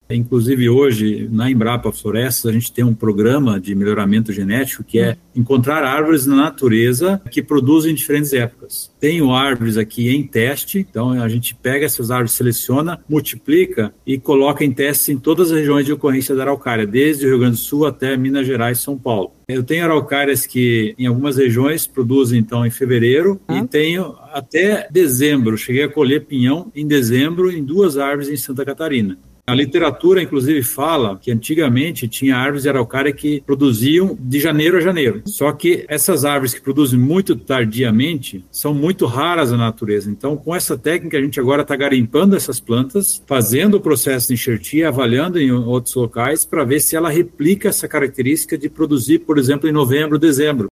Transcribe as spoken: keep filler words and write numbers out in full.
Inclusive hoje, na Embrapa Florestas, a gente tem um programa de melhoramento genético que é encontrar árvores na natureza que produzem em diferentes épocas. Tenho árvores aqui em teste, então a gente pega essas árvores, seleciona, multiplica e coloca em teste em todas as regiões de ocorrência da araucária, desde o Rio Grande do Sul até Minas Gerais e São Paulo. Eu tenho araucárias que em algumas regiões produzem então em fevereiro ah. e tenho até dezembro. Cheguei a colher pinhão em dezembro em duas árvores em Santa Catarina. A literatura, inclusive, fala que antigamente tinha árvores de araucária que produziam de janeiro a janeiro. Só que essas árvores que produzem muito tardiamente são muito raras na natureza. Então, com essa técnica, a gente agora está garimpando essas plantas, fazendo o processo de enxertia, avaliando em outros locais para ver se ela replica essa característica de produzir, por exemplo, em novembro, dezembro.